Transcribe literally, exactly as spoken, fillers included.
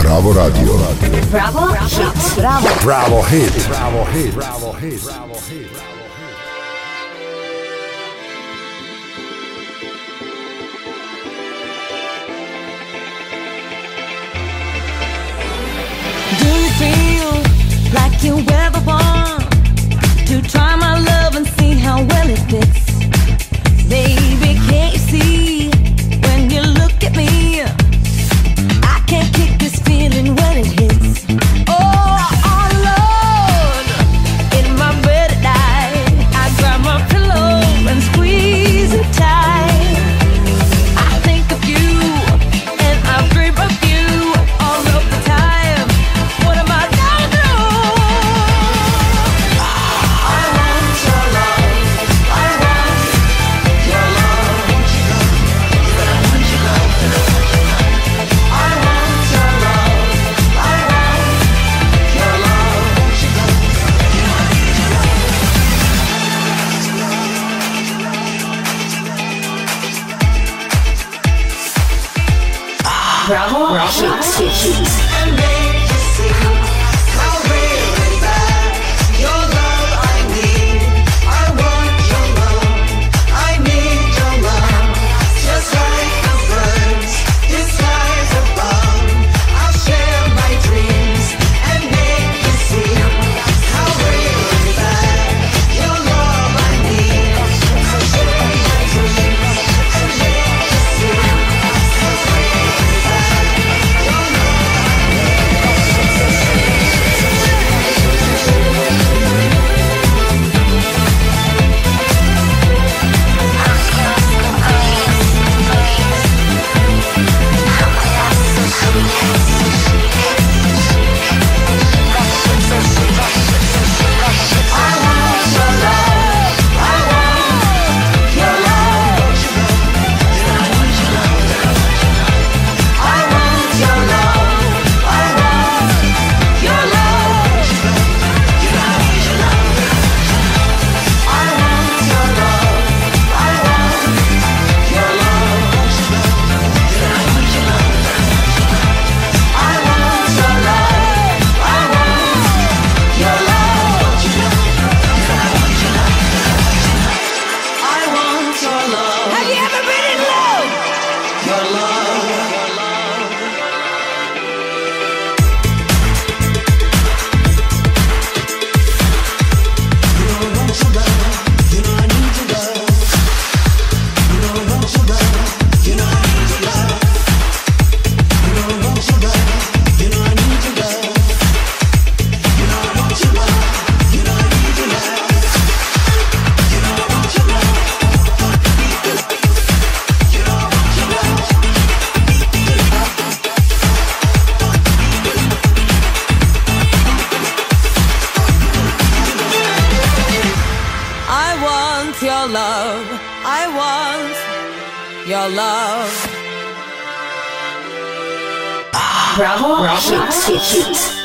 Bravo Radio. Bravo Hit. Bravo. Bravo Hit. Bravo Hit. Bravo Hit. Bravo Hit. Do you feel like you ever want to try my love and see how well it fits? Baby, can't you see when you look at me? I can't kick this feeling when it hits. Oh, oh Lord, in my bed at night, I grab my pillow and squeeze it tight. I think of you and I dream of you all of the time. What am I gonna do? I want your love. I want your love. I want your love. I want your love. I want your love. Bravo, Bravo Hit. Hit. And make you see how really bad your love I need. I want your love. I need your love. Just like the birds, this skies above. I'll share my dreams and make you see how really bad your love I need. I'll share my dreams and make you see how really bad your your love. Bravo Hit. Hit.